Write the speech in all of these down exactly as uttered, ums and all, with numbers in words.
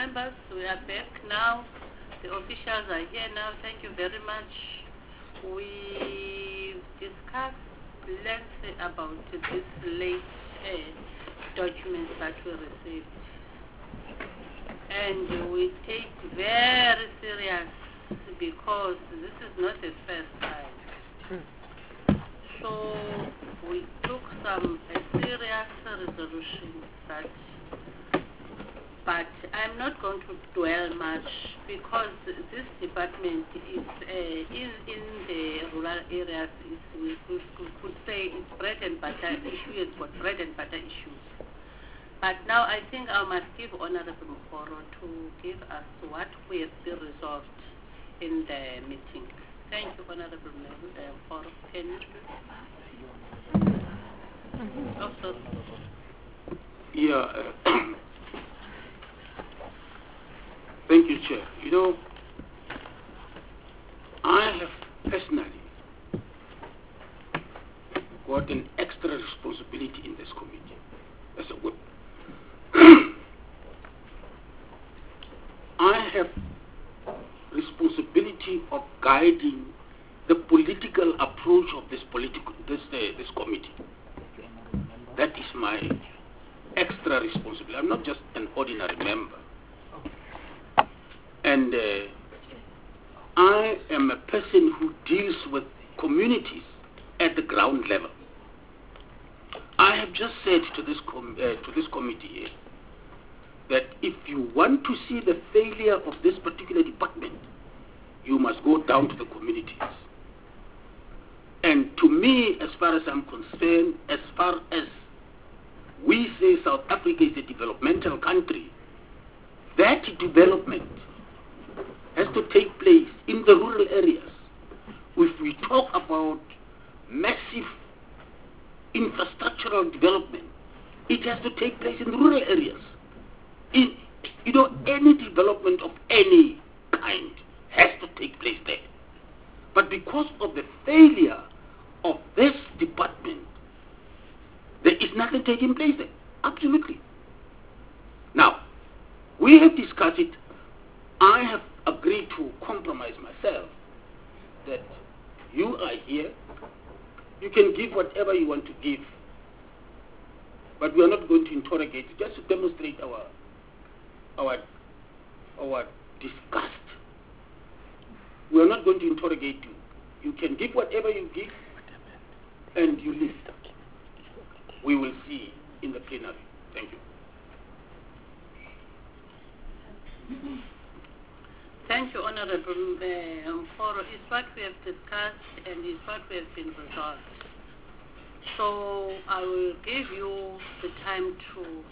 members, we are back now. The officials are here now. Thank you very much. We discussed lengthy about this late uh, documents that we received. And we take very serious because this is not the first time. So we took some a serious resolution that, but I'm not going to dwell much because this department is uh, in, in the rural areas, is, we, we, we could say it's bread and butter issue, it's got bread and butter issues. But now I think I must give Honorable Mokgoro to give us what we have still resolved in the meeting. Thank you, Honorable Mokgoro. Can you please? Also. Yeah. Uh, thank you, Chair. You know, I have personally got an extra responsibility in this committee. That's a good. I have responsibility of guiding the political approach of this political this uh, this committee. That is my extra responsibility. I'm not just an ordinary member. And uh, I am a person who deals with communities at the ground level. I have just said to this com uh, to this committee here that if you want to see the failure of this particular department, you must go down to the communities. And to me, as far as I'm concerned, as far as we say South Africa is a developmental country, that development has to take place in the rural areas. If we talk about massive infrastructural development, it has to take place in the rural areas. In, you know, any development of any kind has to take place there. But because of the failure of this department, there is nothing taking place there. Absolutely. Now, we have discussed it. I have agreed to compromise myself that you are here. You can give whatever you want to give. But we are not going to interrogate you, just to demonstrate our our our disgust. We are not going to interrogate you. You can give whatever you give and you leave. We will see in the plenary. Thank you. Thank you, Honorable Mokgoro. It's what we have discussed and it's what we have been resolved. So I will give you the time to...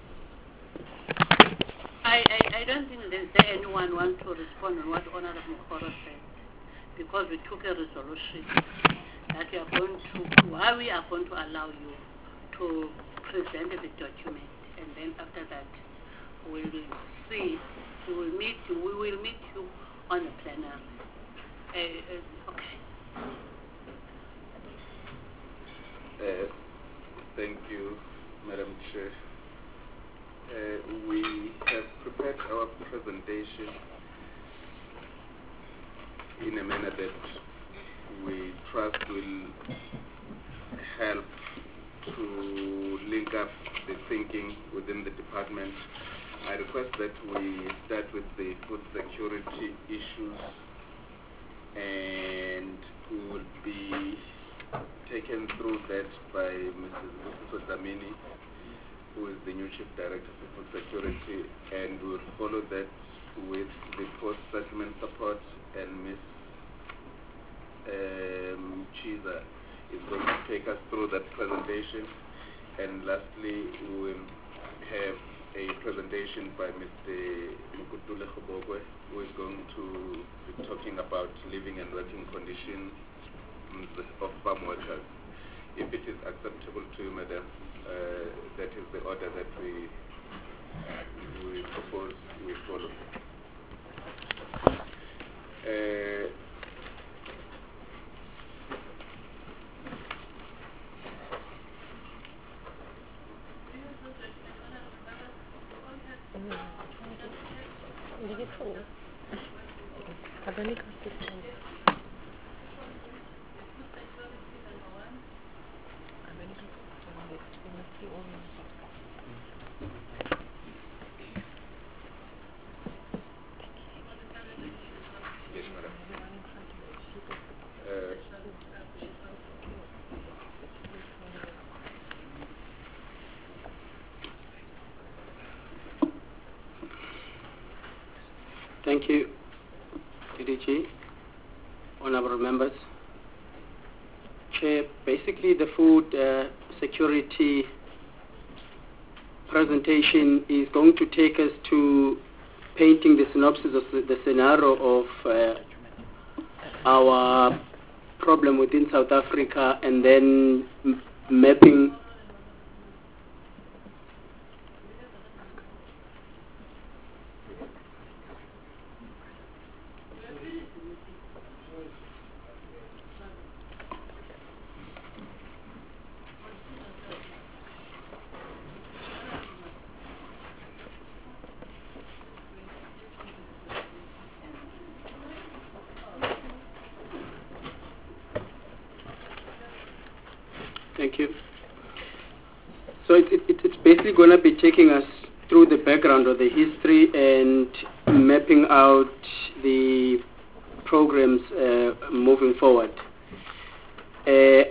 I, I, I don't think there's there anyone want to respond on what Honorable Mokgoro said, because we took a resolution that we are going to, why we are going to allow you to present the document, and then after that we will see, we will meet you, we will meet you on the plenary. Uh, uh, okay. Uh, thank you, Madam Chair. Uh, we have prepared our presentation in a manner that we trust will help to link up the thinking within the department. I request that we start with the food security issues, and we will be taken through that by Missus Dlamini, who is the new Chief Director for Food Security, and we will follow that with the post-settlement support, and Miz Um, Chiza is going to take us through that presentation. And lastly, we will have a presentation by Mister Mukutule Khobogwe, who is going to be talking about living and working conditions of farm workers. If it is acceptable to you, Madam, uh, that is the order that we we propose we follow. Uh, Yes, madam. Uh, Thank you, D D G, honorable members. Chair, basically the food uh, security presentation is going to take us to painting the synopsis of the, the scenario of uh, our problem within South Africa, and then m- mapping Thank you. So it, it, it's basically going to be taking us through the background of the history and mapping out the programs uh, moving forward. Uh,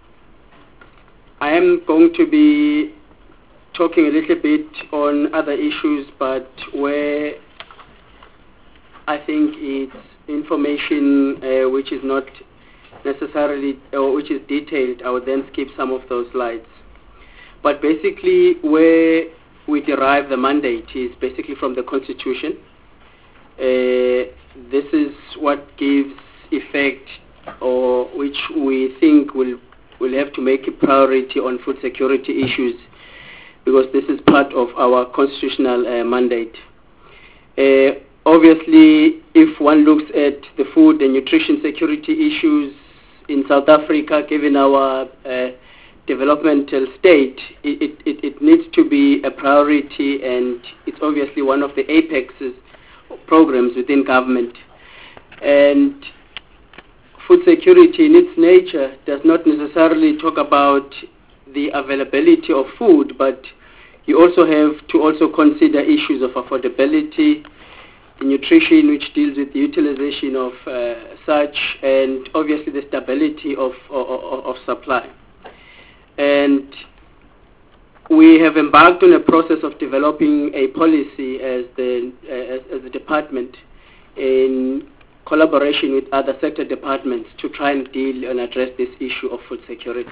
I am going to be talking a little bit on other issues, but where I think it's information uh, which is not necessarily, or which is detailed, I would then skip some of those slides. But basically where we derive the mandate is basically from the Constitution. Uh, this is what gives effect, or which we think will, will have to make a priority on food security issues, because this is part of our constitutional uh, mandate. Uh, obviously, if one looks at the food and nutrition security issues in South Africa, given our uh, developmental state, it, it, it needs to be a priority, and it's obviously one of the apexes programs within government. And food security in its nature does not necessarily talk about the availability of food, but you also have to also consider issues of affordability, the nutrition, which deals with the utilization of uh, such, and obviously the stability of, of, of supply. And we have embarked on a process of developing a policy as the, uh, as, as a department in collaboration with other sector departments to try and deal and address this issue of food security.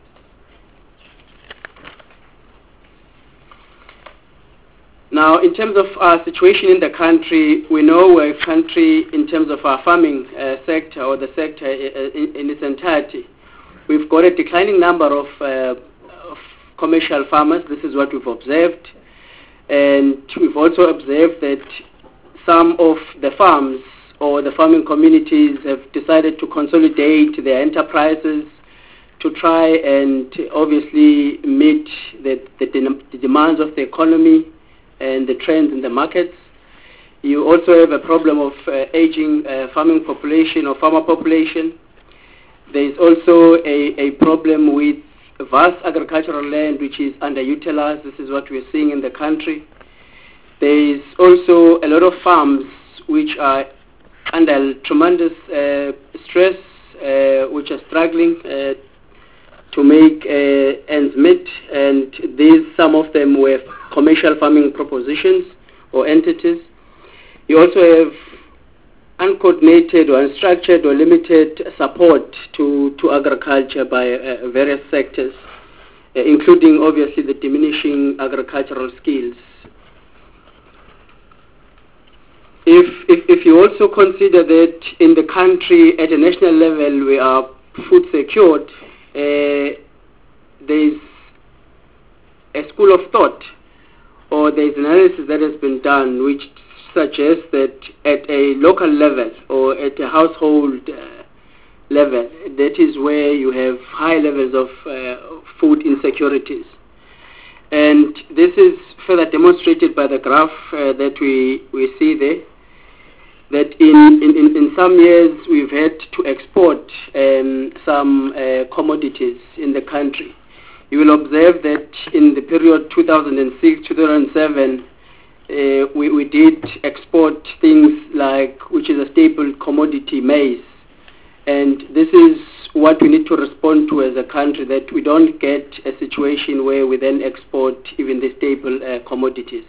Now, in terms of our situation in the country, we know we're a country in terms of our farming uh, sector, or the sector in, in its entirety. We've got a declining number of, uh, of commercial farmers. This is what we've observed. And we've also observed that some of the farms or the farming communities have decided to consolidate their enterprises to try and obviously meet the, the, the demands of the economy and the trends in the markets. You also have a problem of uh, aging uh, farming population or farmer population. There is also a, a problem with vast agricultural land which is underutilized. This is what we're seeing in the country. There is also a lot of farms which are under tremendous uh, stress, uh, which are struggling uh, to make uh, ends meet, and these, some of them were commercial farming propositions or entities. You also have uncoordinated or unstructured or limited support to, to agriculture by uh, various sectors, uh, including obviously the diminishing agricultural skills. If, if, if you also consider that in the country at a national level we are food secured, uh, there's a school of thought, or there's analysis that has been done which suggests that at a local level or at a household uh, level, that is where you have high levels of uh, food insecurities. And this is further demonstrated by the graph uh, that we, we see there. that in, in, in, in some years we've had to export um, some uh, commodities in the country. You will observe that in the period two thousand six to two thousand seven, uh, we, we did export things like, which is a staple commodity, maize. And this is what we need to respond to as a country, that we don't get a situation where we then export even the staple uh, commodities.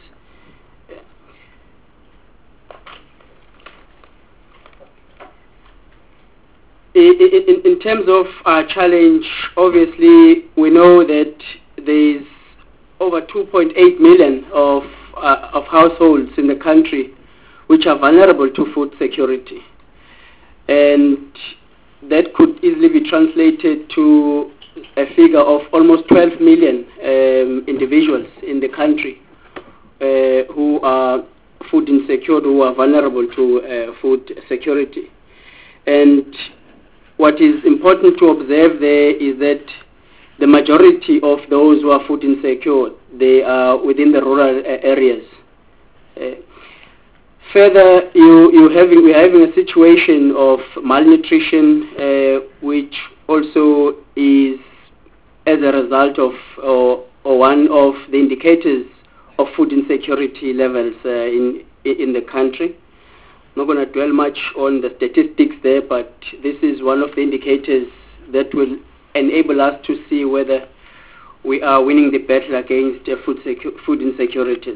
In, in, in terms of our challenge, obviously we know that there is over two point eight million of, uh, of households in the country which are vulnerable to food security. And that could easily be translated to a figure of almost twelve million um, individuals in the country uh, who are food insecure, who are vulnerable to uh, food security. And what is important to observe there is that the majority of those who are food insecure, they are within the rural uh, areas. Uh, further, you, you having, we're having a situation of malnutrition, uh, which also is as a result of or, or one of the indicators of food insecurity levels uh, in, in the country. I'm not going to dwell much on the statistics there, but this is one of the indicators that will enable us to see whether we are winning the battle against uh, food, secu- food insecurities.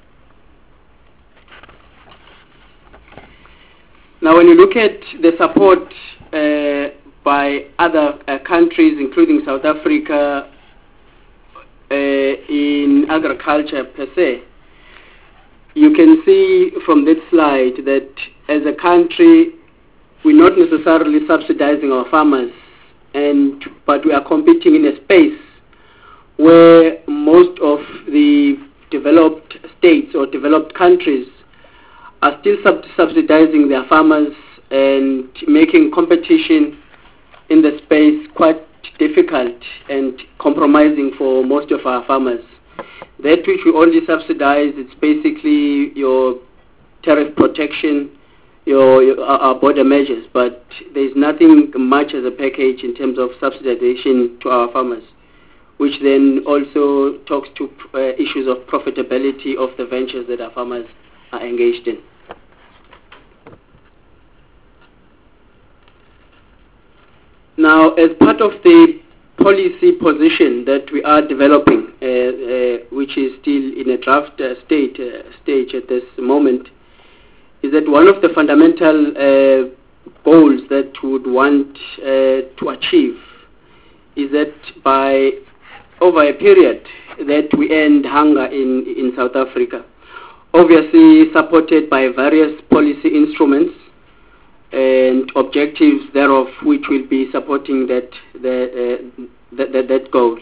Now, when you look at the support uh, by other uh, countries, including South Africa, uh, in agriculture per se, you can see from this slide that as a country, we're not necessarily subsidizing our farmers, and but we are competing in a space where most of the developed states or developed countries are still sub- subsidizing their farmers and making competition in the space quite difficult and compromising for most of our farmers. That which we only subsidize, it's basically your tariff protection, your, your our border measures, but there's nothing much as a package in terms of subsidization to our farmers, which then also talks to uh, issues of profitability of the ventures that our farmers are engaged in. Now, as part of the policy position that we are developing, uh, uh, which is still in a draft uh, state uh, stage at this moment, is that one of the fundamental uh, goals that we would want uh, to achieve is that by over a period that we end hunger in, in South Africa, obviously supported by various policy instruments and objectives thereof, which will be supporting that the, uh, that, that, that goal.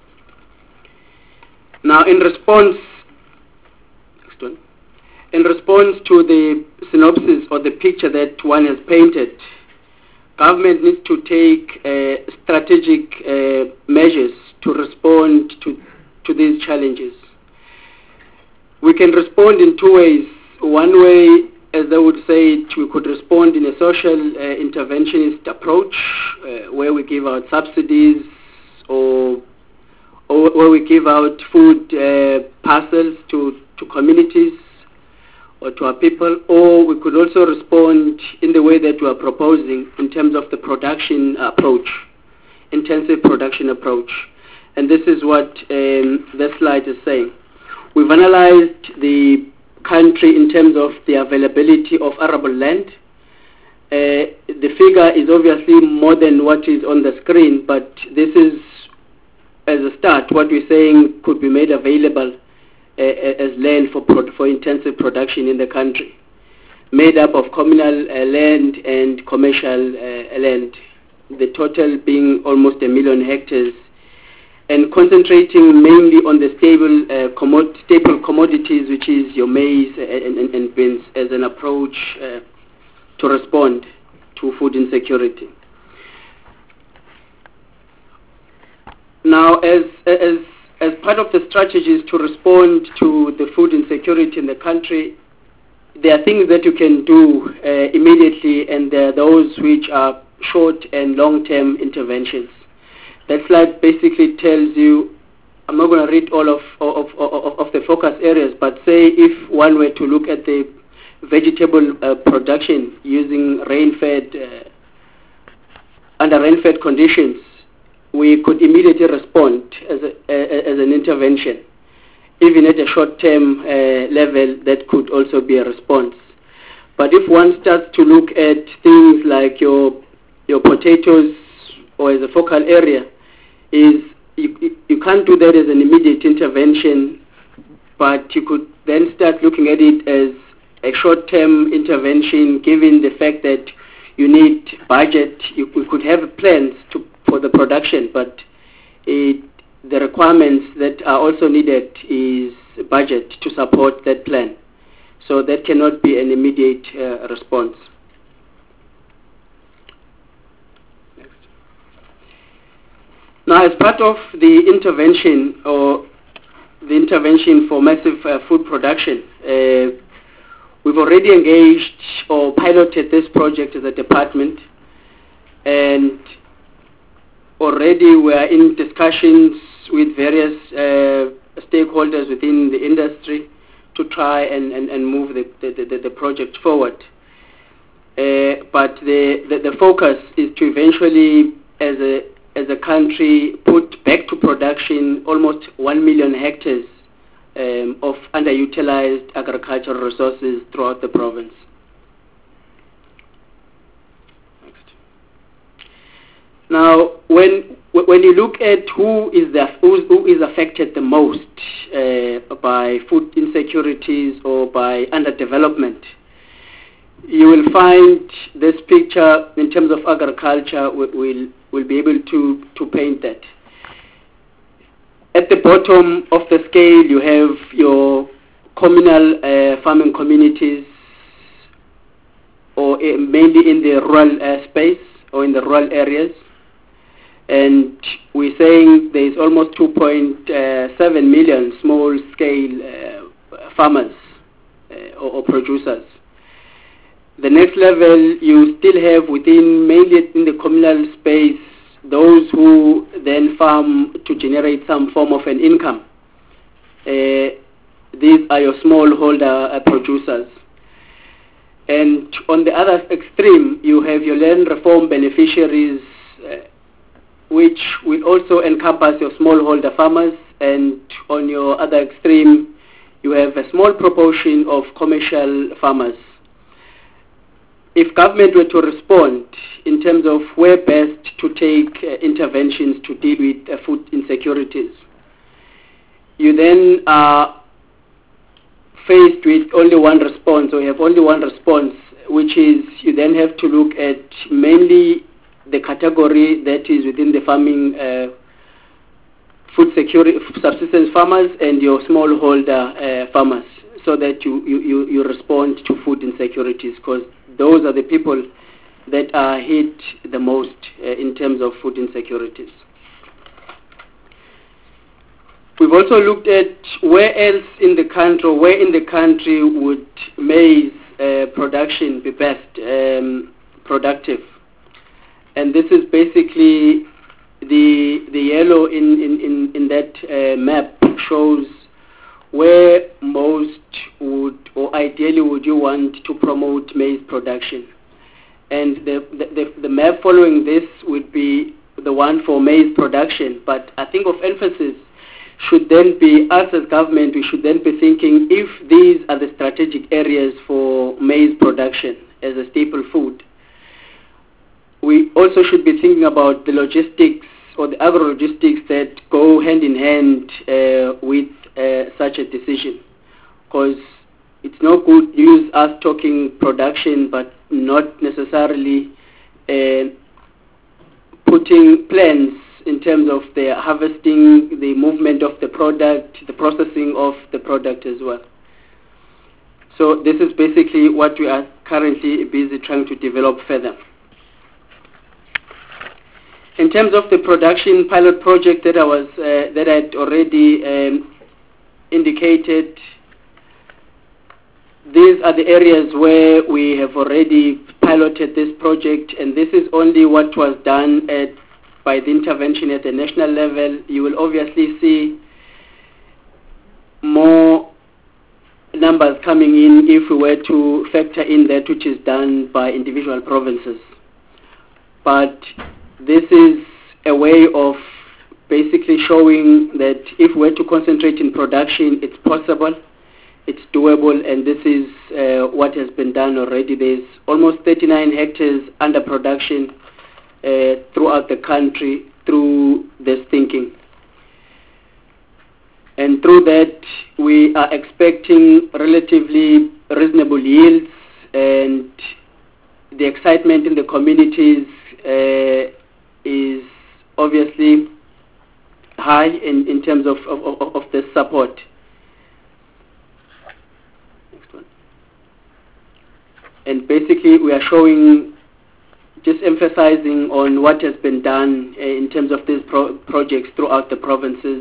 Now, in response, next one, in response to the synopsis or the picture that one has painted, government needs to take uh, strategic uh, measures to respond to, to these challenges. We can respond in two ways. One way, as they would say, we could respond in a social uh, interventionist approach, uh, where we give out subsidies or, or where we give out food uh, parcels to, to communities or to our people, or we could also respond in the way that we are proposing in terms of the production approach, intensive production approach. And this is what um, this slide is saying. We've analyzed the country in terms of the availability of arable land. Uh, the figure is obviously more than what is on the screen, but this is, as a start, what we're saying could be made available uh, as land for, pro- for intensive production in the country, made up of communal uh, land and commercial uh, land, the total being almost a million hectares, and concentrating mainly on the stable uh, commod- staple commodities, which is your maize and, and, and beans, as an approach uh, to respond to food insecurity. Now, as, as, as part of the strategies to respond to the food insecurity in the country, there are things that you can do uh, immediately, and there are those which are short and long-term interventions. That slide basically tells you, I'm not going to read all of, of, of, of the focus areas, but say if one were to look at the vegetable uh, production using rain-fed, uh, under rain-fed conditions, we could immediately respond as, a, uh, as an intervention. Even at a short-term uh, level, that could also be a response. But if one starts to look at things like your your potatoes, or as a focal area, is you, you can't do that as an immediate intervention, but you could then start looking at it as a short-term intervention, given the fact that you need budget. You, you could have plans to, for the production, but it, the requirements that are also needed is budget to support that plan. So that cannot be an immediate uh, response. Next. Now, as part of the intervention or the intervention for massive uh, food production, uh, we've already engaged or piloted this project as a department, and already we are in discussions with various uh, stakeholders within the industry to try and, and, and move the, the, the, the project forward. Uh, but the, the, the focus is to eventually, as a, as a country, put back to production almost one million hectares um, of underutilized agricultural resources throughout the province. Next. Now, when when you look at who is the who, who is affected the most uh, by food insecurities or by underdevelopment, you will find this picture in terms of agriculture. We'll will will be able to to paint that. At the bottom of the scale, you have your communal uh, farming communities, or uh, mainly in the rural uh, space or in the rural areas. And we're saying there is almost two point seven million small-scale uh, farmers uh, or, or producers. The next level, you still have within, mainly in the communal space, those who then farm to generate some form of an income. Uh, these are your smallholder uh, producers. And on the other extreme, you have your land reform beneficiaries, uh, which will also encompass your smallholder farmers, and on your other extreme, you have a small proportion of commercial farmers. If government were to respond in terms of where best to take uh, interventions to deal with uh, food insecurities, you then are faced with only one response, or you have only one response, which is you then have to look at mainly the category that is within the farming uh, food security, subsistence farmers and your smallholder uh, farmers, so that you, you, you, you respond to food insecurities, because those are the people that are hit the most uh, in terms of food insecurities. We've also looked at where else in the country, or where in the country would maize uh, production be best um, productive. And this is basically the the yellow in, in, in, in that uh, map shows where most would, or ideally would you want to promote maize production. And the, the, the, the map following this would be the one for maize production. But I think of emphasis should then be, us as government, we should then be thinking if these are the strategic areas for maize production as a staple food, we also should be thinking about the logistics or the agro-logistics that go hand in hand uh, with uh, such a decision. Because it's no good use us talking production but not necessarily uh, putting plans in terms of the harvesting, the movement of the product, the processing of the product as well. So this is basically what we are currently busy trying to develop further. In terms of the production pilot project that I was uh, that I had already um, indicated, these are the areas where we have already piloted this project, and this is only what was done at, by the intervention at the national level. You will obviously see more numbers coming in if we were to factor in that which is done by individual provinces. But this is a way of basically showing that if we were to concentrate in production, it's possible, it's doable, and this is uh, what has been done already. There's almost thirty-nine hectares under production uh, throughout the country through this thinking. And through that, we are expecting relatively reasonable yields, and the excitement in the communities uh, is obviously high in, in terms of, of, of, of the support. Next one. And basically, we are showing, just emphasizing on what has been done uh, in terms of these pro projects throughout the provinces.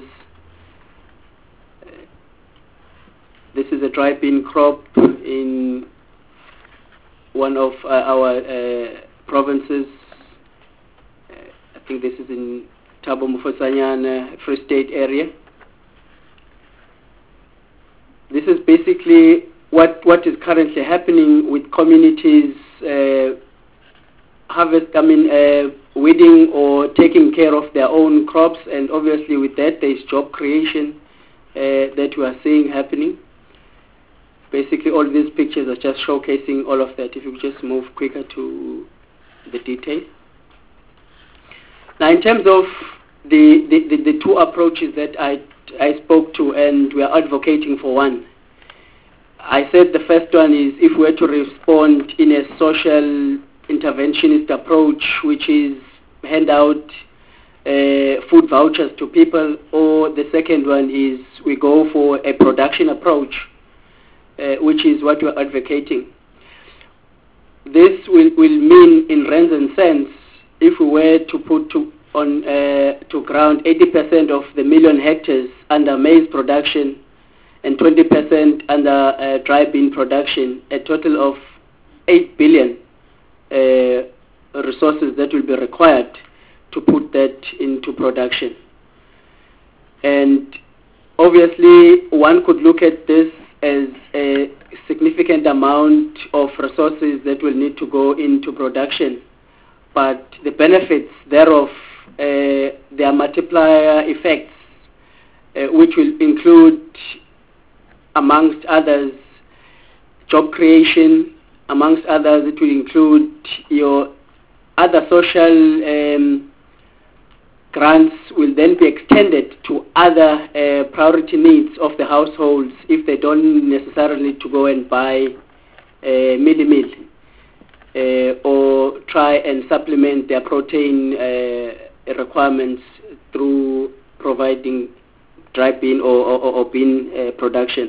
This is a dry bean crop in one of uh, our uh, provinces. Uh, I think this is in Thabo Mofokeng, Free State area. This is basically what, what is currently happening with communities uh, harvest, I mean, uh, weeding or taking care of their own crops, and obviously with that there is job creation uh, that we are seeing happening. Basically, all these pictures are just showcasing all of that. If you could just move quicker to the detail. Now, in terms of the, the, the, the two approaches that I, I spoke to, and we are advocating for one. I said the first one is if we were to respond in a social interventionist approach, which is hand out uh, food vouchers to people, or the second one is we go for a production approach, Uh, which is what we're advocating. This will, will mean, in rands and cents, if we were to put to, on uh, to ground eighty percent of the million hectares under maize production and twenty percent under uh, dry bean production, a total of eight billion uh, resources that will be required to put that into production. And obviously, one could look at this as a significant amount of resources that will need to go into production, but the benefits thereof, uh, their multiplier effects, uh, which will include, amongst others, job creation, amongst others it will include your other social um, grants will then be extended to other uh, priority needs of the households if they don't necessarily need to go and buy uh, mealie meal uh, or try and supplement their protein uh, requirements through providing dry bean or, or, or bean uh, production.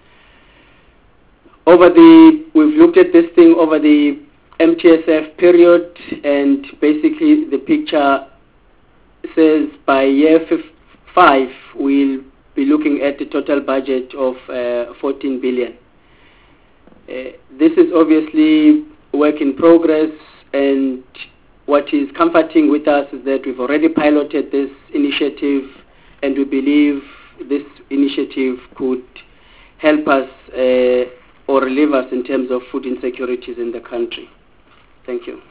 Over the, we've looked at this thing over the M T S F period, and basically the picture says by year five we'll be looking at a total budget of uh, fourteen billion. Uh, this is obviously work in progress, and what is comforting with us is that we've already piloted this initiative, and we believe this initiative could help us uh, or relieve us in terms of food insecurities in the country. Thank you.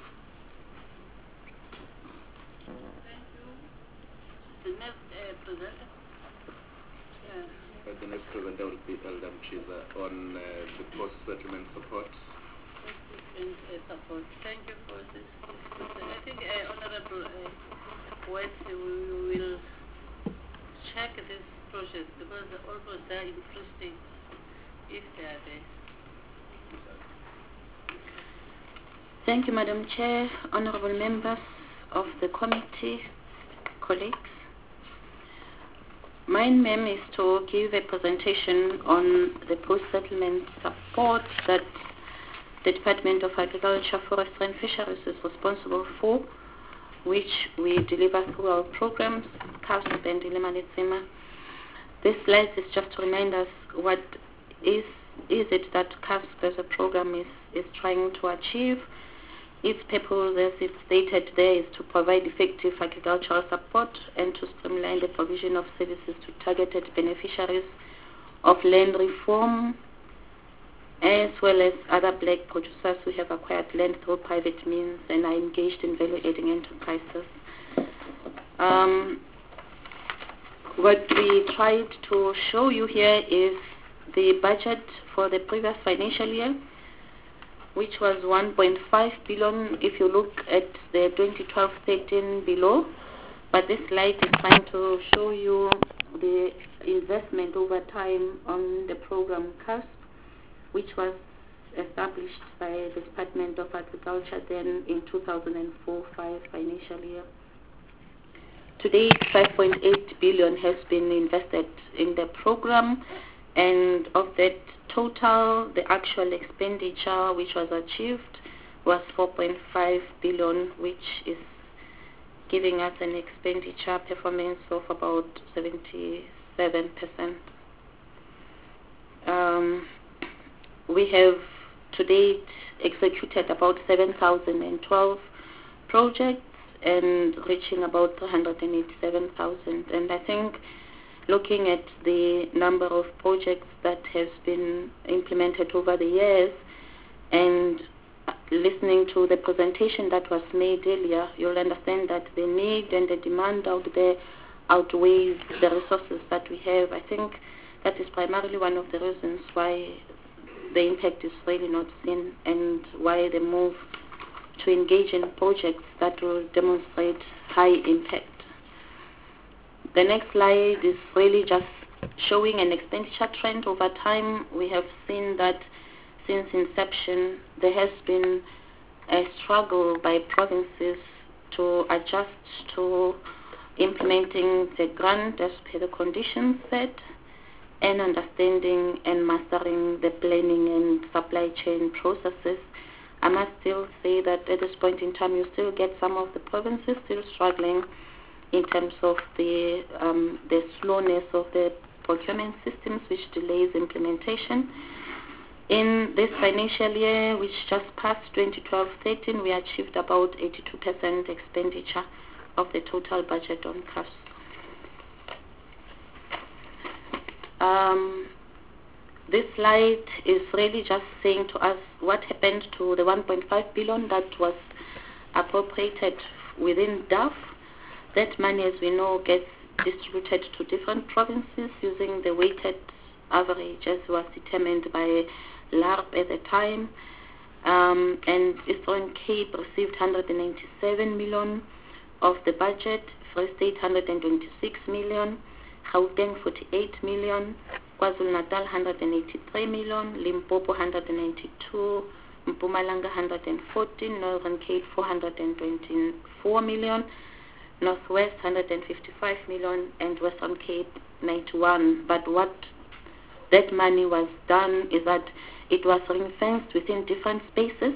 The next presenter will be Elder Mchiza on uh, the post-settlement support. Post-settlement uh, support. Thank you for this. I think, uh, Honorable uh, West, we will check this process because almost they are in Free State, if they are there. Thank you, Madam Chair, honorable members of the committee, colleagues. My aim is to give a presentation on the post-settlement support that the Department of Agriculture, Forestry and Fisheries is responsible for, which we deliver through our programs, CASP and Ilima Letsema. This slide is just to remind us what is is it that CASP as a program is, is trying to achieve? Its purpose, as it's stated there, is to provide effective agricultural support and to streamline the provision of services to targeted beneficiaries of land reform, as well as other black producers who have acquired land through private means and are engaged in value-adding enterprises. Um, what we tried to show you here is the budget for the previous financial year, which was one point five billion if you look at the twenty twelve thirteen below. But this slide is trying to show you the investment over time on the program CASP, which was established by the Department of Agriculture then in two thousand four five financial year. Today, five point eight billion has been invested in the program, and of that total, the actual expenditure which was achieved was four point five billion, which is giving us an expenditure performance of about seventy-seven percent. Um, we have to date executed about seven thousand twelve projects and reaching about three hundred eighty-seven thousand. And I think looking at the number of projects that have been implemented over the years and listening to the presentation that was made earlier, you'll understand that the need and the demand out there outweighs the resources that we have. I think that is primarily one of the reasons why the impact is really not seen and why the move to engage in projects that will demonstrate high impact. The next slide is really just showing an expenditure trend over time. We have seen that since inception, there has been a struggle by provinces to adjust to implementing the grant as per the conditions set and understanding and mastering the planning and supply chain processes. I must still say that at this point in time, you still get some of the provinces still struggling in terms of the um, the slowness of the procurement systems, which delays implementation. In this financial year, which just passed twenty twelve thirteen, we achieved about eighty-two percent expenditure of the total budget on CASP. Um, this slide is really just saying to us what happened to the one point five billion that was appropriated within D A F. That money, as we know, gets distributed to different provinces using the weighted average as was determined by L A R P at the time. Um, and Eastern Cape received one hundred ninety-seven million of the budget, Free State one hundred twenty-six million, Gauteng forty-eight million, KwaZulu-Natal one hundred eighty-three million, Limpopo one hundred ninety-two, Mpumalanga one hundred fourteen, Northern Cape four hundred twenty-four million, Northwest one hundred fifty-five million, and Western Cape ninety-one. But what that money was done is that it was ring-fenced within different spaces,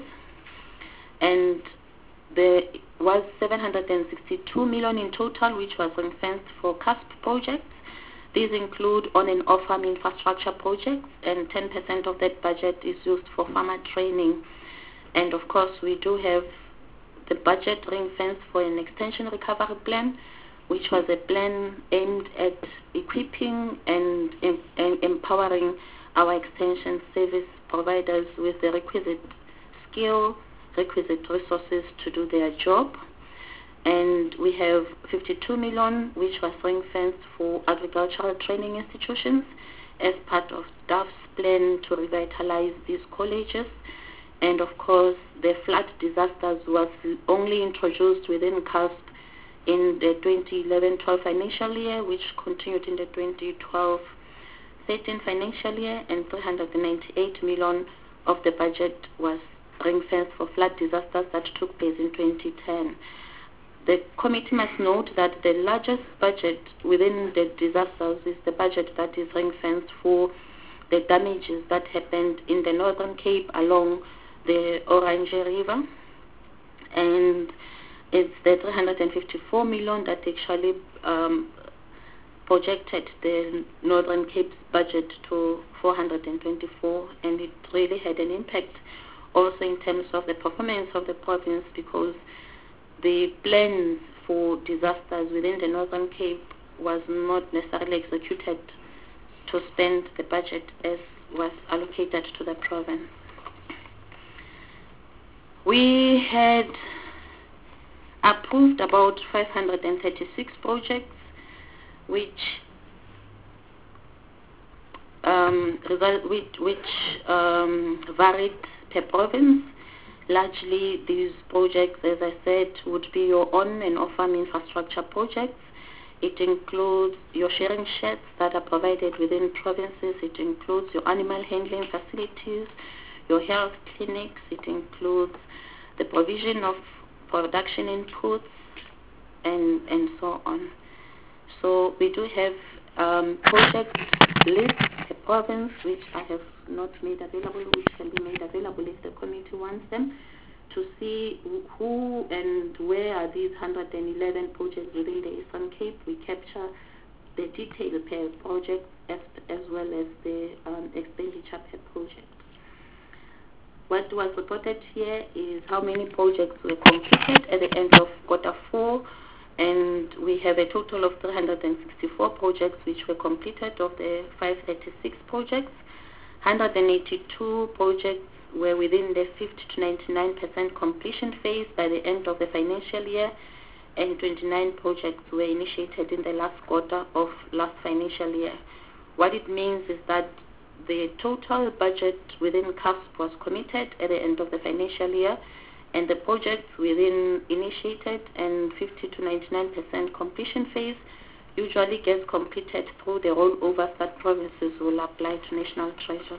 and there was seven hundred sixty-two million in total, which was ring-fenced for CASP projects. These include on and off-farm infrastructure projects, and ten percent of that budget is used for farmer training. And of course, we do have the budget ring-fenced for an extension recovery plan, which was a plan aimed at equipping and, em and empowering our extension service providers with the requisite skill, requisite resources to do their job. And we have fifty-two million, which was ring-fenced for agricultural training institutions as part of D A F's plan to revitalize these colleges. And of course, the flood disasters was only introduced within CASP in the twenty eleven twelve financial year, which continued in the twenty twelve thirteen financial year, and three hundred ninety-eight million of the budget was ring-fenced for flood disasters that took place in twenty ten. The committee must note that the largest budget within the disasters is the budget that is ring-fenced for the damages that happened in the Northern Cape along the Orange River, and it's the three hundred fifty-four million that actually um, projected the Northern Cape's budget to four hundred twenty-four, and it really had an impact also in terms of the performance of the province, because the plans for disasters within the Northern Cape was not necessarily executed to spend the budget as was allocated to the province. We had approved about five hundred thirty-six projects, which um, result, which, which um, varied per province. Largely, these projects, as I said, would be your on and off-farm infrastructure projects. It includes your sharing sheds that are provided within provinces. It includes your animal handling facilities, your health clinics. It includes the provision of production inputs, and, and so on. So we do have um, project lists per province, which I have not made available, which can be made available if the committee wants them, to see who and where are these one hundred eleven projects within the Eastern Cape. We capture the detail per project as, as well as the um, expenditure per project. What was reported here is how many projects were completed at the end of quarter four, and we have a total of three hundred sixty-four projects which were completed of the five hundred thirty-six projects. one hundred eighty-two projects were within the fifty to ninety-nine percent completion phase by the end of the financial year, and twenty-nine projects were initiated in the last quarter of last financial year. What it means is that the total budget within C A S P was committed at the end of the financial year, and the projects within initiated and fifty to ninety-nine percent completion phase usually gets completed through the rollovers that provinces will apply to National Treasury.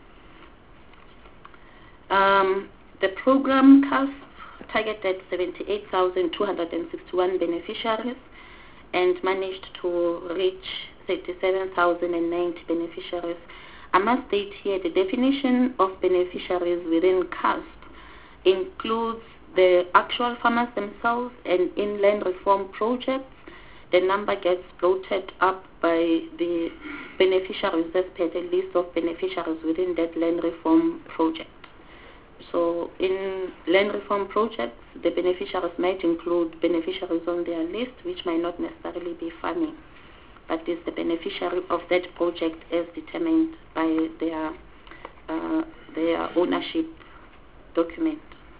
Um, the program C A S P targeted seventy-eight thousand two hundred sixty-one beneficiaries and managed to reach thirty-seven thousand ninety beneficiaries. I must state here the definition of beneficiaries within C A S P includes the actual farmers themselves, and in land reform projects, the number gets bloated up by the beneficiaries as per the list of beneficiaries within that land reform project. So in land reform projects, the beneficiaries might include beneficiaries on their list, which might not necessarily be farming, but is the beneficiary of that project as determined by their, uh, their ownership document.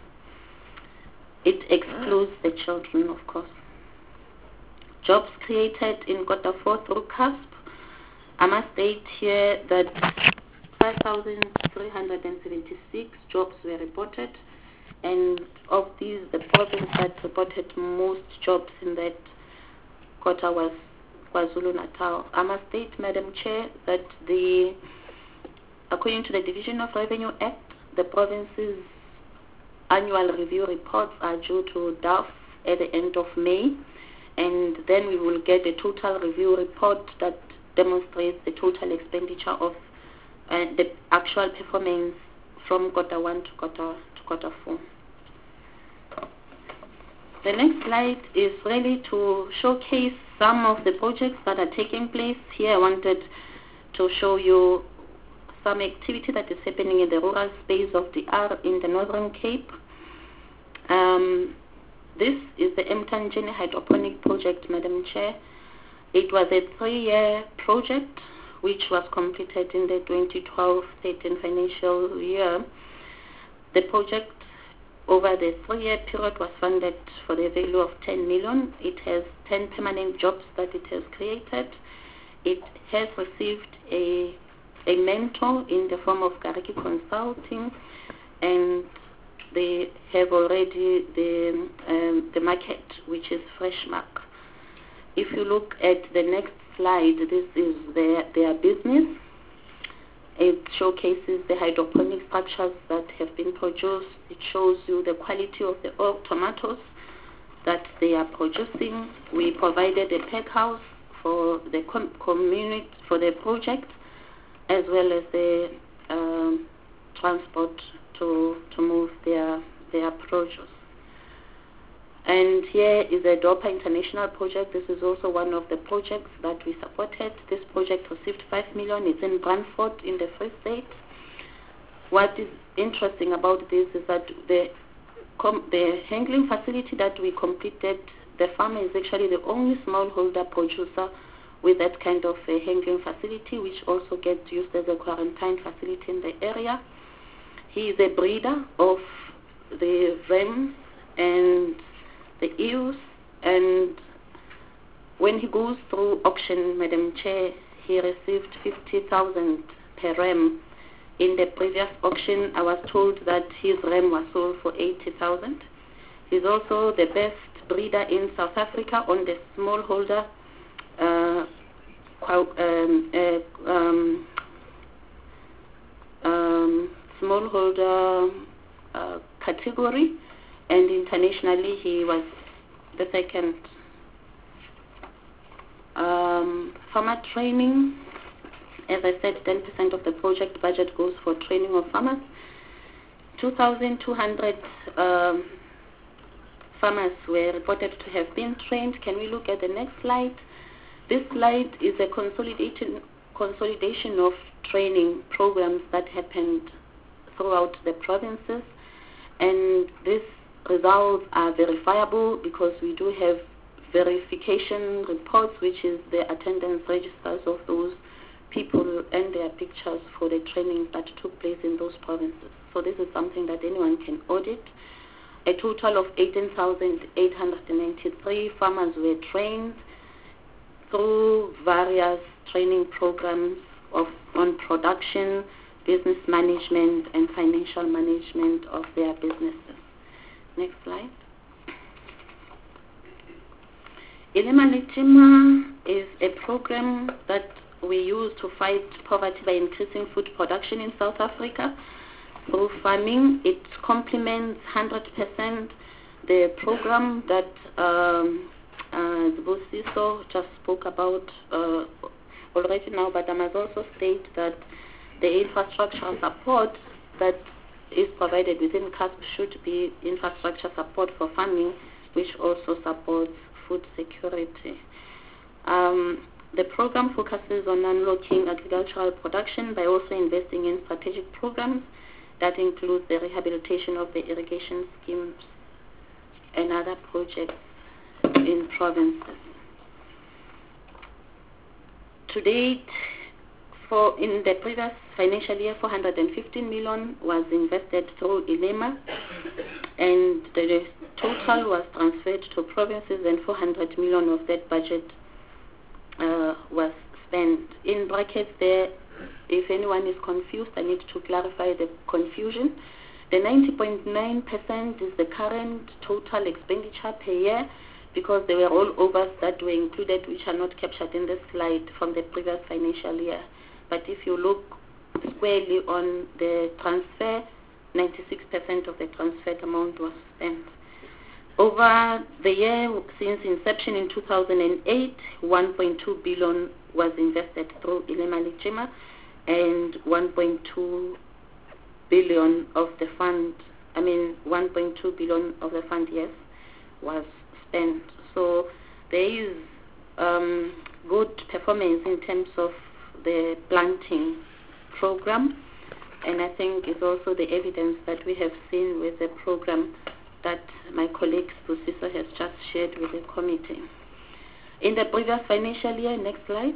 It excludes the children, of course. Jobs created in quarter four through C A S P, I must state here that five thousand three hundred seventy-six jobs were reported, and of these, the province that reported most jobs in that quarter was KwaZulu-Natal. I must state, Madam Chair, that the, according to the Division of Revenue Act, the province's annual review reports are due to D A F at the end of May, and then we will get a total review report that demonstrates the total expenditure of uh, the actual performance from quarter one to quarter to quarter four. The next slide is really to showcase some of the projects that are taking place. Here I wanted to show you some activity that is happening in the rural space of the R in the Northern Cape. Um, this is the Mtanjeni Hydroponic Project, Madam Chair. It was a three-year project which was completed in the twenty twelve thirteen financial year. The project over the three-year period was funded for the value of ten million. It has ten permanent jobs that it has created. It has received a, a mentor in the form of Gariki Consulting, and they have already the, um, the market, which is Freshmark. If you look at the next slide, this is their, their business. It showcases the hydroponic structures that have been produced. It shows you the quality of the oil tomatoes that they are producing. We provided a pack house for the com community, for the project, as well as the um, transport to, to move their, their produce. And here is a DOPA International project. This is also one of the projects that we supported. This project received five million. It's in Brandfort in the Free State. What is interesting about this is that the com the handling facility that we completed, the farmer is actually the only smallholder producer with that kind of a handling facility, which also gets used as a quarantine facility in the area. He is a breeder of the rams and the eels, and when he goes through auction, Madam Chair, he received fifty thousand per ram. In the previous auction, I was told that his ram was sold for eighty thousand. He's also the best breeder in South Africa on the smallholder uh, um, uh, um, um, smallholder uh, category, and internationally he was the second. Um, farmer training, as I said, ten percent of the project budget goes for training of farmers. two thousand two hundred um, farmers were reported to have been trained. Can we look at the next slide? This slide is a consolidation, consolidation of training programs that happened throughout the provinces, and these results are verifiable because we do have verification reports, which is the attendance registers of those people and their pictures for the training that took place in those provinces. So this is something that anyone can audit. A total of eighteen thousand eight hundred ninety-three farmers were trained through various training programs of, on production, business management, and financial management of their businesses. Next slide. Ilema Litima is a program that we use to fight poverty by increasing food production in South Africa through farming. It complements one hundred percent the program that um, uh, Zbusiso just spoke about uh, already now, but I must also state that the infrastructural support that is provided within C A S P should be infrastructure support for farming, which also supports food security. Um, the program focuses on unlocking agricultural production by also investing in strategic programs that include the rehabilitation of the irrigation schemes and other projects in provinces. To date, for in the previous financial year, four hundred fifteen million was invested through Ilema, and the total was transferred to provinces, and four hundred million of that budget uh, was spent. In brackets there, if anyone is confused, I need to clarify the confusion. The ninety point nine percent is the current total expenditure per year, because there were all overs that were included which are not captured in this slide from the previous financial year. But if you look squarely on the transfer, ninety-six percent of the transferred amount was spent. Over the year since inception in two thousand eight, one point two billion was invested through Ilema Litima, and one point two billion of the fund, I mean one point two billion of the fund, yes, was spent. So there is um, good performance in terms of the planting program, and I think it's also the evidence that we have seen with the program that my colleague Busiso has just shared with the committee. In the previous financial year, next slide,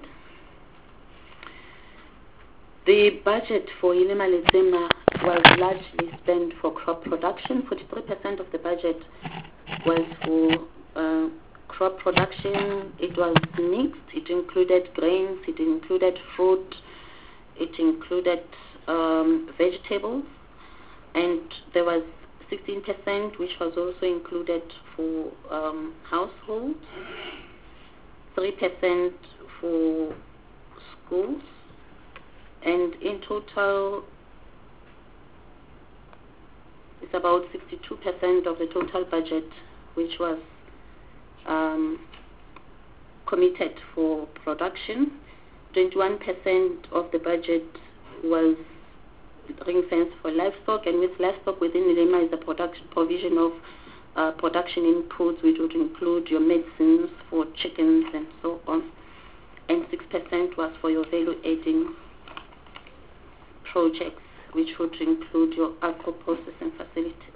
the budget for Ilema Litima was largely spent for crop production. forty-three percent of the budget was for uh, crop production. It was mixed. It included grains, it included fruit, it included um, vegetables, and there was sixteen percent which was also included for um, households, three percent for schools, and in total it's about sixty-two percent of the total budget which was um, committed for production. twenty-one percent of the budget was ring fence for livestock, and with livestock within Ilema is the production provision of uh, production inputs, which would include your medicines for chickens and so on. And six percent was for your value-adding projects, which would include your agro-processing facilities.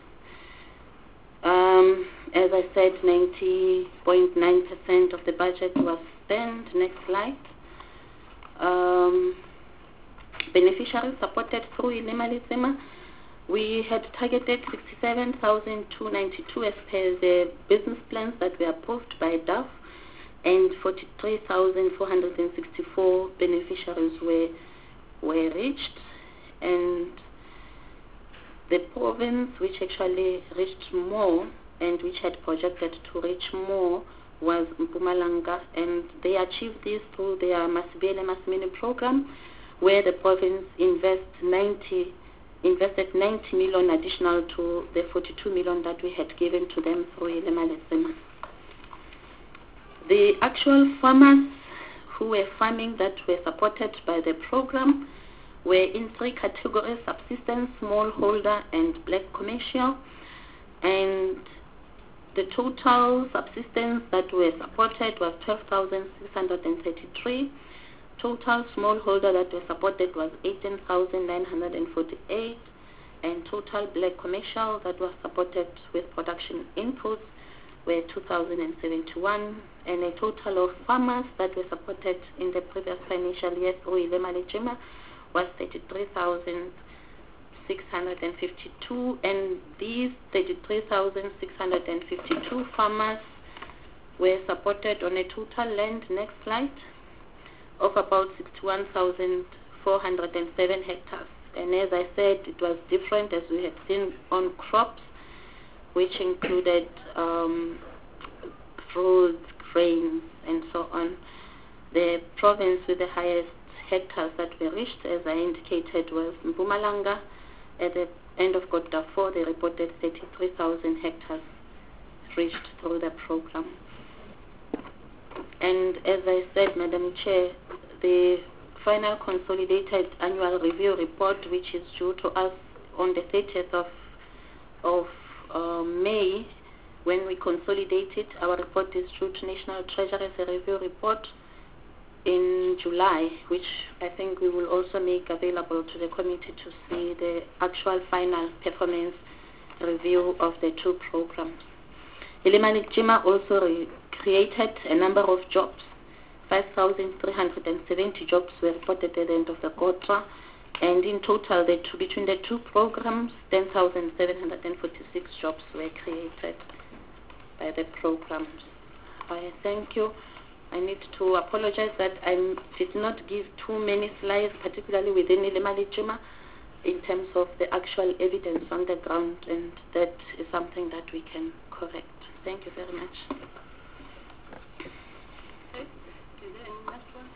Um, as I said, ninety point nine percent of the budget was spent. Next slide. Um, beneficiaries supported through Ilimalizima. We had targeted sixty-seven thousand two hundred ninety-two as per the business plans that were approved by D A F, and forty-three thousand four hundred sixty-four beneficiaries were, were reached. And the province which actually reached more and which had projected to reach more was Mpumalanga, and they achieved this through their Masibele Masimini program, where the province invest ninety, invested ninety million additional to the forty-two million that we had given to them through Ilimalizima. The actual farmers who were farming that were supported by the program were in three categories: subsistence, smallholder, and black commercial. And the total subsistence that were supported was twelve thousand six hundred thirty-three. Total smallholder that were supported was eighteen thousand nine hundred forty-eight. And total black commercial that was supported with production inputs were two thousand seventy-one. And a total of farmers that were supported in the previous financial year through Ilimalizima was thirty-three thousand six hundred fifty-two, and these thirty-three thousand six hundred fifty-two farmers were supported on a total land, next slide, of about sixty-one thousand four hundred seven hectares. And as I said, it was different as we had seen on crops, which included um, fruits, grains, and so on. The province with the highest hectares that were reached, as I indicated, was Mpumalanga. At the end of quarter four, they reported thirty-three thousand hectares reached through the program. And as I said, Madam Chair, the final consolidated annual review report, which is due to us on the thirtieth of, of uh, May, when we consolidate it, our report is due to National Treasury as a review report in July, which I think we will also make available to the committee to see the actual final performance review of the two programs. Ilimalizima also re- created a number of jobs. five thousand three hundred seventy jobs were reported at the end of the quarter, and in total, the two, between the two programs, ten thousand seven hundred forty-six jobs were created by the programs. I thank you. I need to apologize that I did not give too many slides, particularly within Ilimalizima, in terms of the actual evidence on the ground, and that is something that we can correct. Thank you very much. Okay. Is there any next one?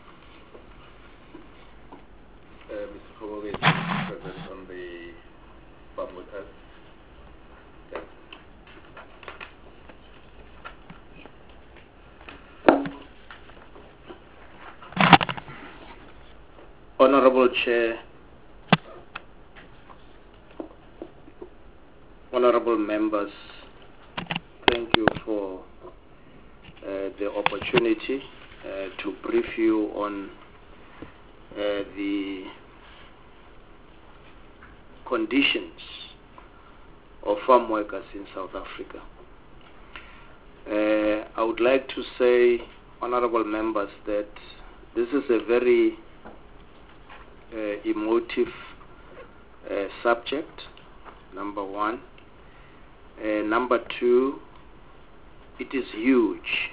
Uh, Mister Khobole is present on the farm workers. Thanks. Honorable Chair, honorable members, thank you for uh, the opportunity uh, to brief you on uh, the conditions of farm workers in South Africa. Uh, I would like to say, honorable members, that this is a very uh, emotive uh, subject, number one. Uh, number two, it is huge.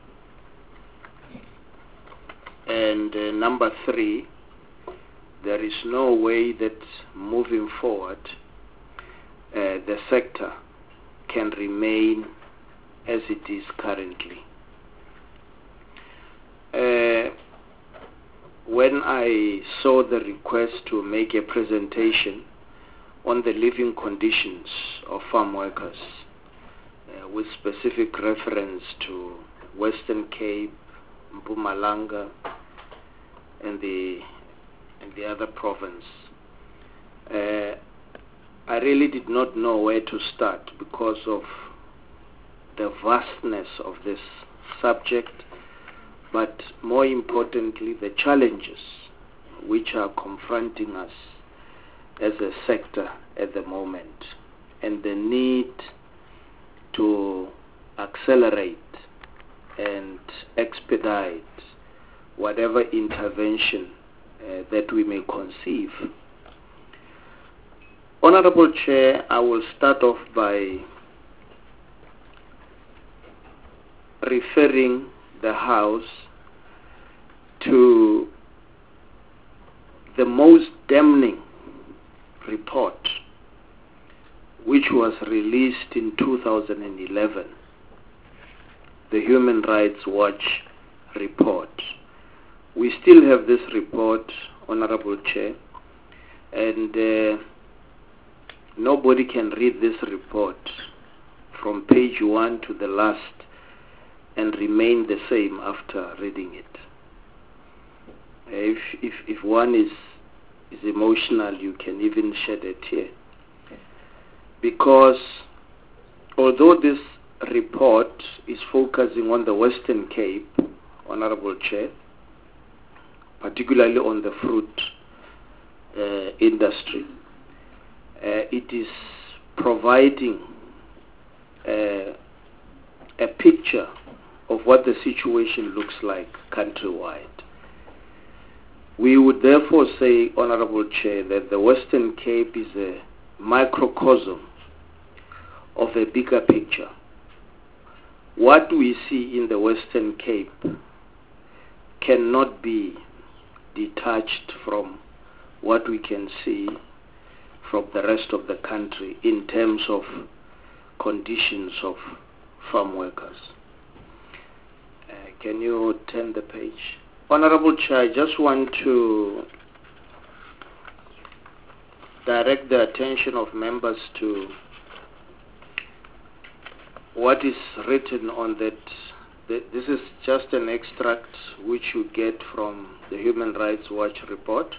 And uh, number three, there is no way that moving forward uh, the sector can remain as it is currently. Uh, when I saw the request to make a presentation on the living conditions of farm workers uh, with specific reference to Western Cape, Mpumalanga, and the and the other province, uh, I really did not know where to start because of the vastness of this subject, but more importantly, the challenges which are confronting us as a sector at the moment, and the need to accelerate and expedite whatever intervention uh, that we may conceive. Honorable Chair, I will start off by referring the House to the most damning report which was released in two thousand eleven, the Human Rights Watch report. We still have this report, Honorable Chair, and uh, nobody can read this report from page one to the last and remain the same after reading it. If, if, if one is, is emotional, you can even shed a tear. Because although this report is focusing on the Western Cape, Honorable Chair, particularly on the fruit uh, industry, uh, it is providing uh, a picture of what the situation looks like countrywide. We would therefore say, Honorable Chair, that the Western Cape is a microcosm of a bigger picture. What we see in the Western Cape cannot be detached from what we can see from the rest of the country in terms of conditions of farm workers. Uh, can you turn the page? Honorable Chair, I just want to direct the attention of members to what is written on that. This is just an extract which you get from the Human Rights Watch report,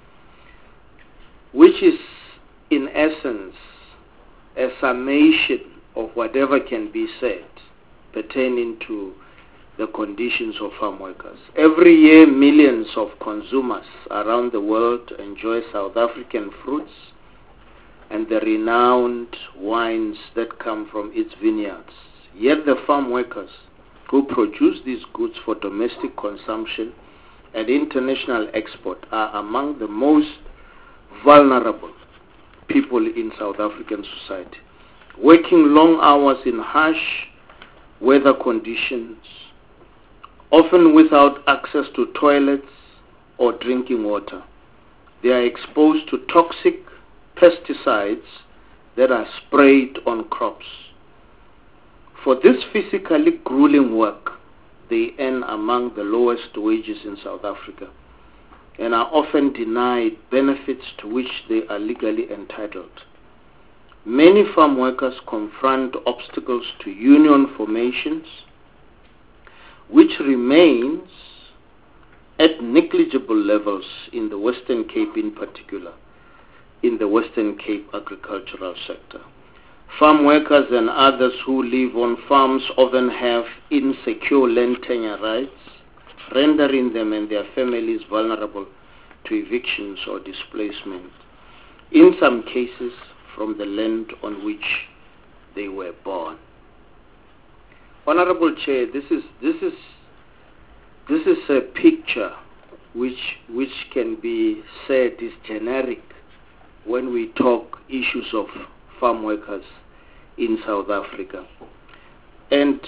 which is in essence a summation of whatever can be said pertaining to the conditions of farm workers. Every year, millions of consumers around the world enjoy South African fruits and the renowned wines that come from its vineyards. Yet the farm workers who produce these goods for domestic consumption and international export are among the most vulnerable people in South African society, working long hours in harsh weather conditions, often without access to toilets or drinking water. They are exposed to toxic pesticides that are sprayed on crops. For this physically grueling work, they earn among the lowest wages in South Africa and are often denied benefits to which they are legally entitled. Many farm workers confront obstacles to union formations, which remains at negligible levels in the Western Cape in particular, in the Western Cape agricultural sector. Farm workers and others who live on farms often have insecure land tenure rights, rendering them and their families vulnerable to evictions or displacement, in some cases from the land on which they were born. Honorable Chair, this is this is this is a picture which which can be said is generic when we talk issues of farm workers in South Africa. And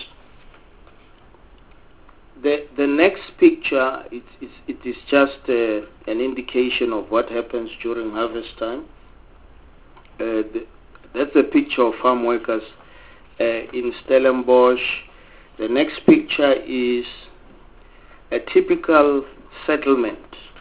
the the next picture, it, it, it is just uh, an indication of what happens during harvest time. Uh, the, that's a picture of farm workers uh, in Stellenbosch. The next picture is a typical settlement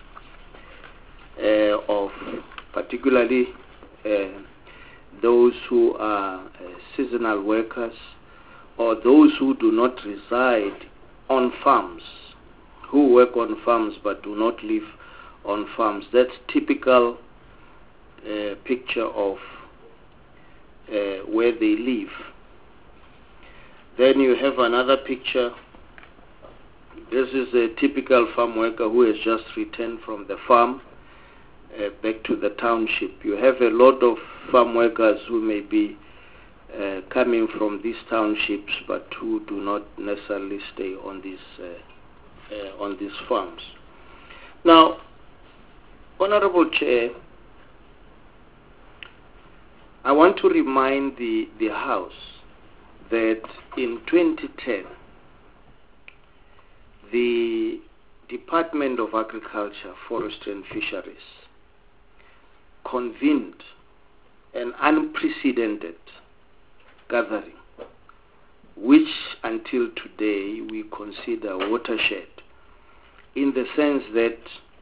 uh, of particularly uh, those who are uh, seasonal workers or those who do not reside on farms, who work on farms but do not live on farms. That's typical uh, picture of uh, where they live. Then you have another picture. This is a typical farm worker who has just returned from the farm uh, back to the township. You have a lot of farm workers who may be uh, coming from these townships, but who do not necessarily stay on these uh, uh, on these farms. Now, Honorable Chair, I want to remind the, the House that in twenty ten, the Department of Agriculture, Forestry and Fisheries convened an unprecedented gathering, which until today we consider watershed, in the sense that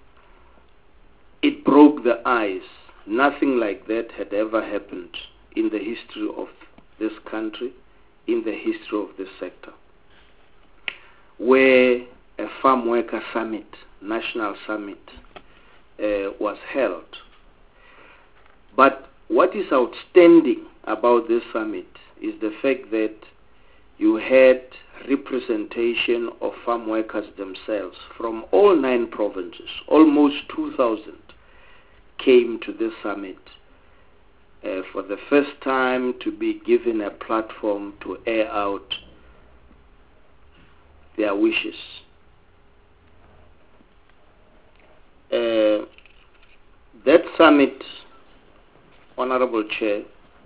it broke the ice. Nothing like that had ever happened in the history of this country, in the history of this sector, where a farm worker summit, national summit, uh, was held. But what is outstanding about this summit is the fact that you had representation of farm workers themselves from all nine provinces. Almost two thousand came to this summit uh, for the first time to be given a platform to air out their wishes. Uh, that summit, Honorable Chair,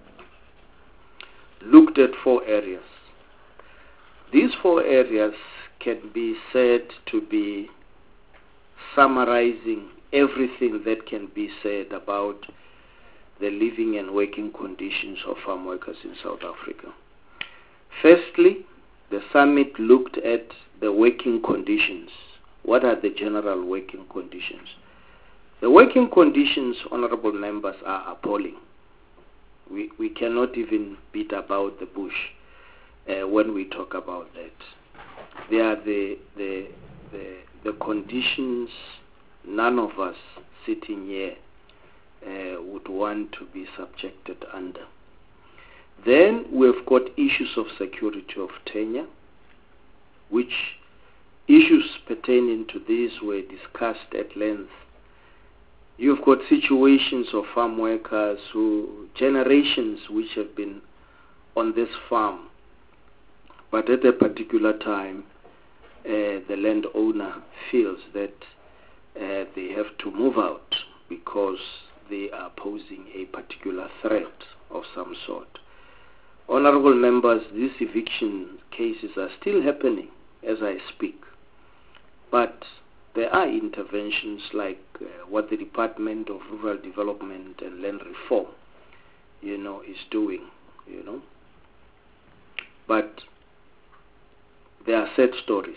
looked at four areas. These four areas can be said to be summarizing everything that can be said about the living and working conditions of farm workers in South Africa. Firstly, the summit looked at the working conditions. What are the general working conditions? The working conditions, honorable members, are appalling. We, we cannot even beat about the bush uh, when we talk about that. They are the, the, the, the conditions none of us sitting here uh, would want to be subjected under. Then we've got issues of security of tenure, which issues pertaining to this were discussed at length. You've got situations of farm workers who, generations which have been on this farm, but at a particular time, uh, the landowner feels that uh, they have to move out because they are posing a particular threat of some sort. Honorable members, these eviction cases are still happening as I speak, but there are interventions like uh, what the Department of Rural Development and Land Reform, you know, is doing, you know. But there are sad stories.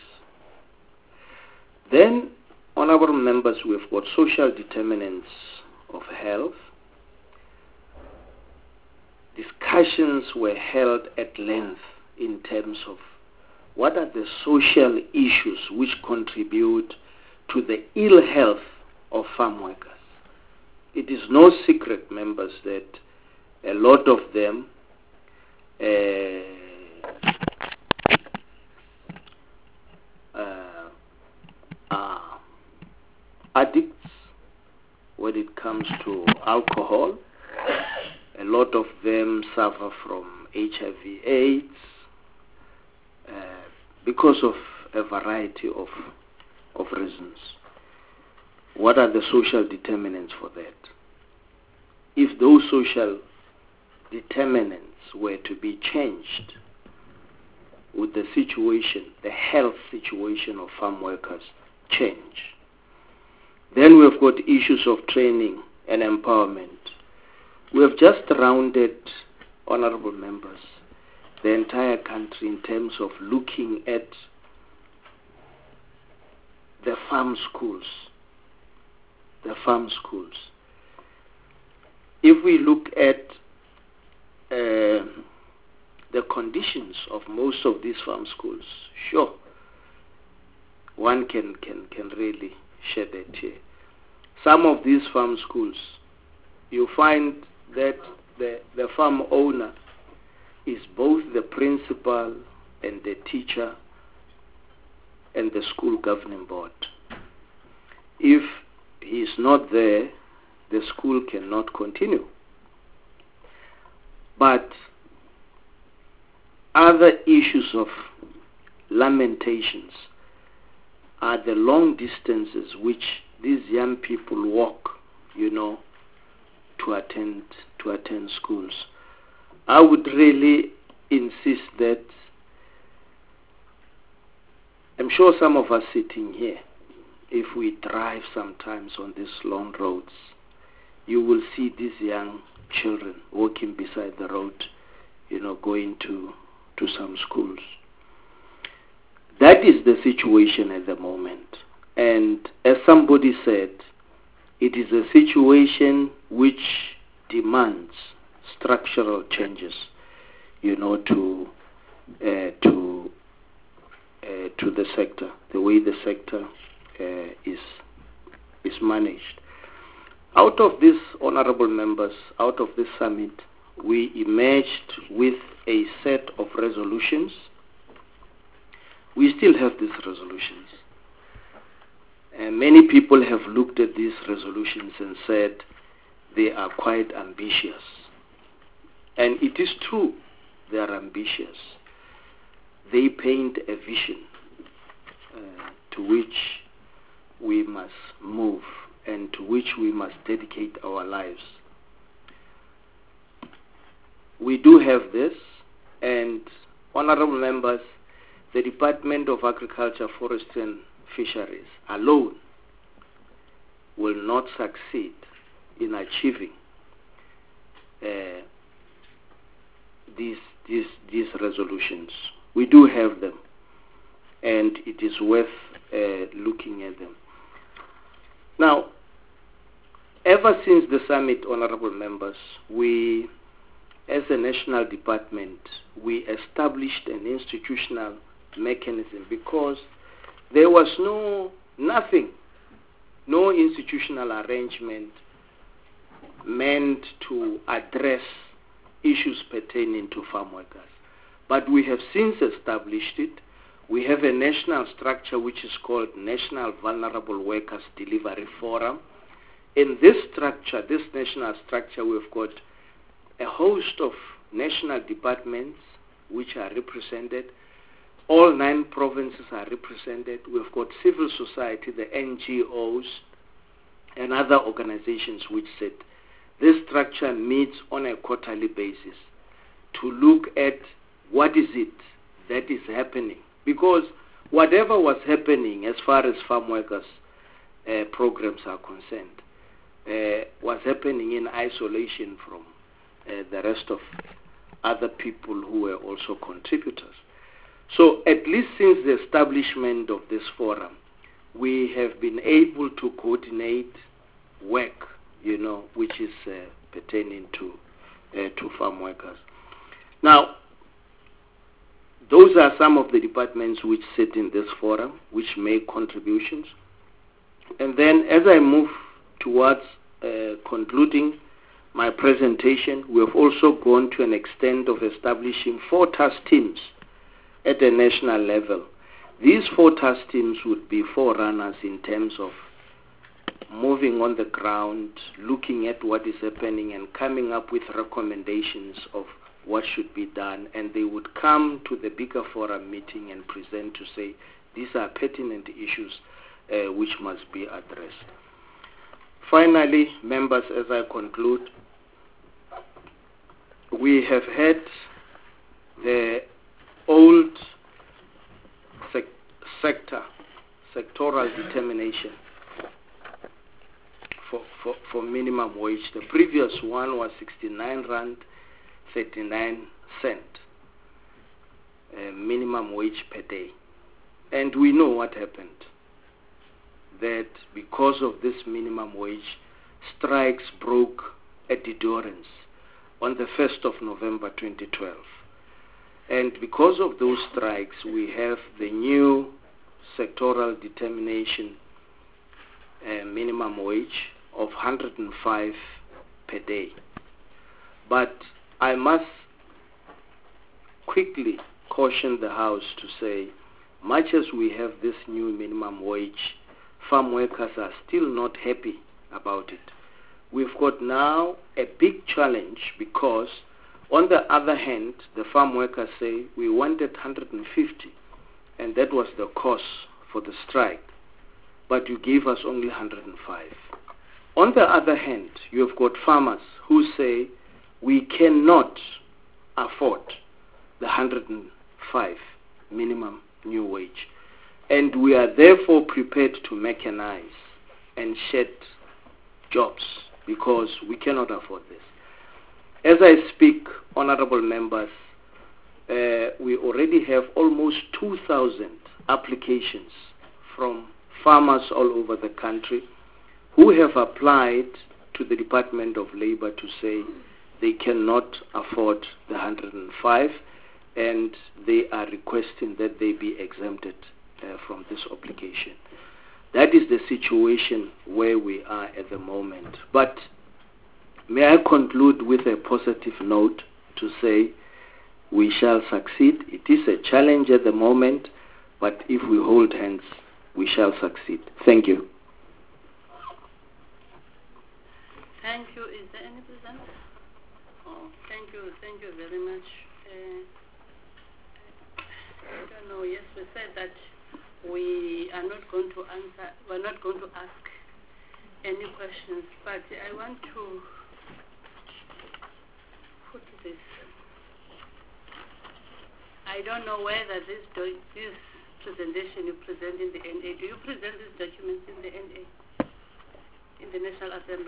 Then, honorable members, we've got social determinants of health. Discussions were held at length in terms of what are the social issues which contribute to the ill health of farm workers. It is no secret, members, that a lot of them uh, uh, are addicts when it comes to alcohol. A lot of them suffer from H I V AIDS uh, because of a variety of of reasons. What are the social determinants for that? If those social determinants were to be changed, would the situation, the health situation of farm workers change? Then we've got issues of training and empowerment. We have just rounded, honorable members, the entire country in terms of looking at the farm schools. The farm schools. If we look at uh, the conditions of most of these farm schools, sure, one can, can, can really shed a tear. Some of these farm schools, you find that the, the farm owner is both the principal and the teacher and the school governing board. If he is not there, the school cannot continue. But other issues of lamentations are the long distances which these young people walk, you know, to attend to attend schools. I would really insist that, I'm sure some of us sitting here, if we drive sometimes on these long roads, you will see these young children walking beside the road, you know, going to, to some schools. That is the situation at the moment. And as somebody said, it is a situation which demands structural changes, you know, to uh, to uh, to the sector, the way the sector uh, is is managed. Out of this, honorable members, out of this summit, we emerged with a set of resolutions. We still have these resolutions. And many people have looked at these resolutions and said they are quite ambitious. And it is true, they are ambitious. They paint a vision uh, to which we must move and to which we must dedicate our lives. We do have this, and honorable members, the Department of Agriculture, Forestry and Fisheries alone will not succeed in achieving uh, these, these, these resolutions. We do have them, and it is worth uh, looking at them. Now, ever since the summit, honorable members, we, as a national department, we established an institutional mechanism because there was no, nothing, no institutional arrangement meant to address issues pertaining to farm workers. But we have since established it. We have a national structure which is called National Vulnerable Workers Delivery Forum. In this structure, this national structure, we've got a host of national departments which are represented. All nine provinces are represented. We've got civil society, the N G Os, and other organizations which sit. This structure meets on a quarterly basis to look at what is it that is happening. Because whatever was happening as far as farm workers uh, programs are concerned uh, was happening in isolation from uh, the rest of other people who were also contributors. So at least since the establishment of this forum, we have been able to coordinate work, you know, which is uh, pertaining to uh, to farm workers. Now, those are some of the departments which sit in this forum, which make contributions. And then as I move towards uh, concluding my presentation, we have also gone to an extent of establishing four task teams at a national level. These four task teams would be forerunners in terms of moving on the ground, looking at what is happening and coming up with recommendations of what should be done, and they would come to the bigger forum meeting and present to say these are pertinent issues uh, which must be addressed. Finally, members, as I conclude, we have had the old sec sector, sectoral determination for, for, for minimum wage. The previous one was sixty-nine rand thirty-nine cent uh, minimum wage per day. And we know what happened. That because of this minimum wage, strikes broke at endurance on the first of November twenty twelve. And because of those strikes, we have the new sectoral determination uh, minimum wage of one hundred five per day. But I must quickly caution the House to say, much as we have this new minimum wage, farm workers are still not happy about it. We've got now a big challenge because, on the other hand, the farm workers say we wanted one hundred fifty, and that was the cause for the strike, but you gave us only one hundred five. On the other hand, you have got farmers who say we cannot afford the one hundred five minimum new wage, and we are therefore prepared to mechanize and shed jobs because we cannot afford this. As I speak, honorable members, uh, we already have almost two thousand applications from farmers all over the country who have applied to the Department of Labor to say they cannot afford the one hundred five, and they are requesting that they be exempted uh, from this obligation. That is the situation where we are at the moment. But may I conclude with a positive note to say we shall succeed. It is a challenge at the moment, but if we hold hands, we shall succeed. Thank you. Thank you. Is there any present? Oh, thank you. Thank you very much. Uh, I don't know. Yes, we said that we are not going to answer, we're not going to ask any questions, but I want to put this. I don't know whether this, do, this presentation you present in the N A, do you present these documents in the N A, in the National Assembly?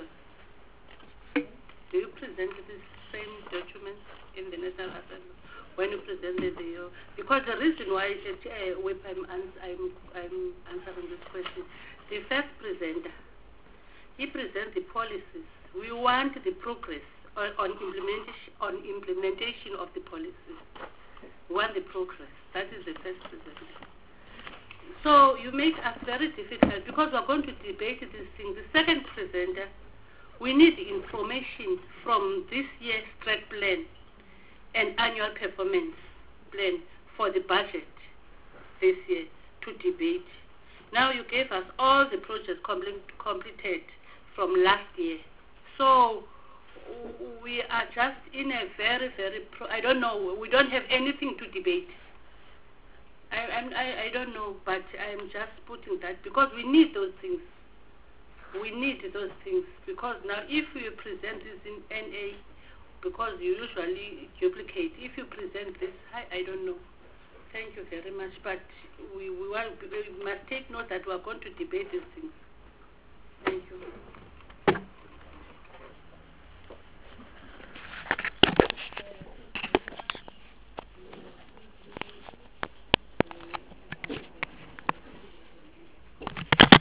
Do you present these same documents in the National Assembly when you presented the, uh, because the reason why uh, whip I'm, I'm, I'm answering this question, the first presenter, he presents the policies. We want the progress on, on, implementation, on implementation of the policies. We want the progress. That is the first presenter. So you make us very difficult because we're going to debate this thing. The second presenter, we need information from this year's strike plan and annual performance plan for the budget this year to debate. Now you gave us all the projects complete, completed from last year. So we are just in a very, very, pro I don't know, we don't have anything to debate. I, I'm, I, I don't know, but I'm just putting that because we need those things. We need those things because now if you present this in N A, because you usually duplicate, if you present this, I, I don't know. Thank you very much, but we, we, want, we must take note that we are going to debate these things. Thank you.